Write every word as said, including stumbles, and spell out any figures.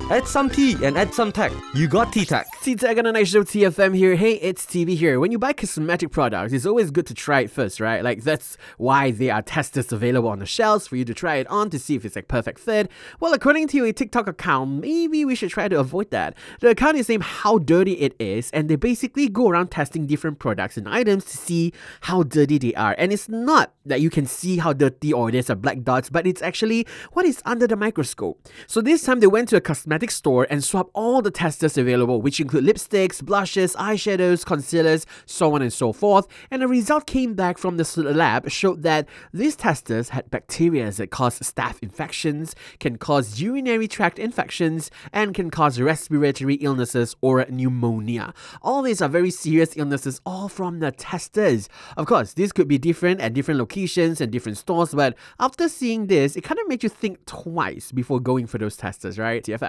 Add some tea and add some tech. You got T-Tech. T-Tech on the Night Show T F M here. Hey, it's T V here. When you buy cosmetic products, it's always good to try it first, right? Like, that's why there are testers available on the shelves for you to try it on to see if it's a perfect fit. Well, according to a TikTok account, maybe we should try to avoid that. The account is named How Dirty It Is, and they basically go around testing different products and items to see how dirty they are. And it's not that you can see how dirty or there's a black dots, but it's actually what is under the microscope. So this time they went to a cosmetic store and swapped all the testers available, which include lipsticks, blushes, eyeshadows, concealers, so on and so forth. And the result came back from the lab showed that these testers had bacteria that cause staph infections, can cause urinary tract infections, and can cause respiratory illnesses or pneumonia. All these are very serious illnesses, all from the testers. Of course, this could be different at different locations and different stores, but after seeing this, it kind of made you think twice before going for those testers, right? T F M.